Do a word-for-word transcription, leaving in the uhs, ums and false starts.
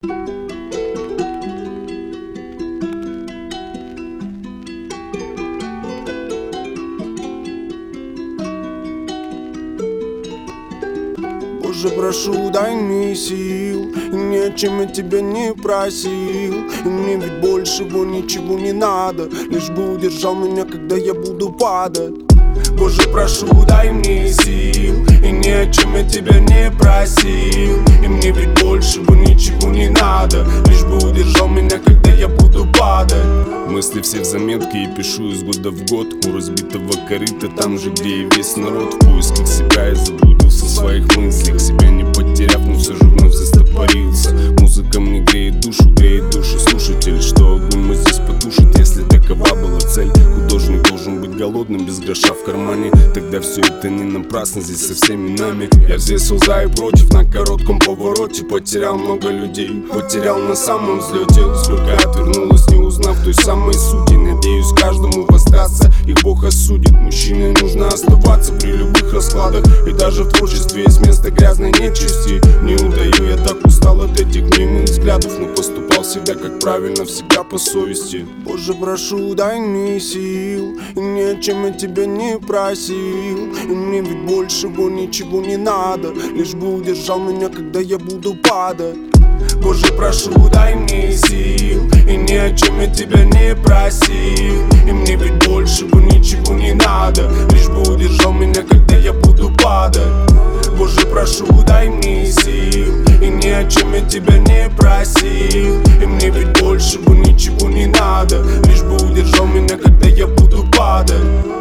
Боже, прошу, дай мне сил, и ни о чем я тебя не просил. И мне ведь большего ничего не надо, лишь бы удержал меня, когда я буду падать. Боже, прошу, дай мне сил, и ни о чем я тебя не просил. И мне ведь большего ничего не надо, лишь бы удержал меня, когда я буду падать. Мысли все в заметке и пишу из года в год. У разбитого корыта, там же, где и весь народ. В поисках себя я заблудился в своих мыслях, себя не потеряв, но все же вновь застопорился. Музыка мне греет душу, греет душу слушателей, что огонь мой здесь потушит, если такова была цель. Художник должен быть голодным, без гроша в кармане. Тогда все это не напрасно, здесь со всеми нами. Я взвесил за и против на коротком повороте. Потерял много людей, потерял на самом взлете. Сколько отвернулось, не узнав той самой сути. Надеюсь, каждому воздастся, их Бог осудит. Мужчине нужно оставаться при любых раскладах, и даже в творчестве есть место грязной нечисти. Не удаю, я так устал от этих мнимых взглядов, но поступал всегда как правильно, всегда по совести. Боже, прошу, дай мне сил, и ни о чем я тебя не просил. И мне ведь большего ничего не надо, лишь бы удержал меня, когда я буду падать. Боже, прошу, дай мне сил, и ни о чем я тебя не просил. И мне ведь большего ничего не надо, лишь бы удержал меня, когда я буду падать. Боже, прошу, дай мне сил, и ни о чем я тебя не просил. И мне ведь большего ничего не надо, лишь бы удержал меня, когда я буду падать.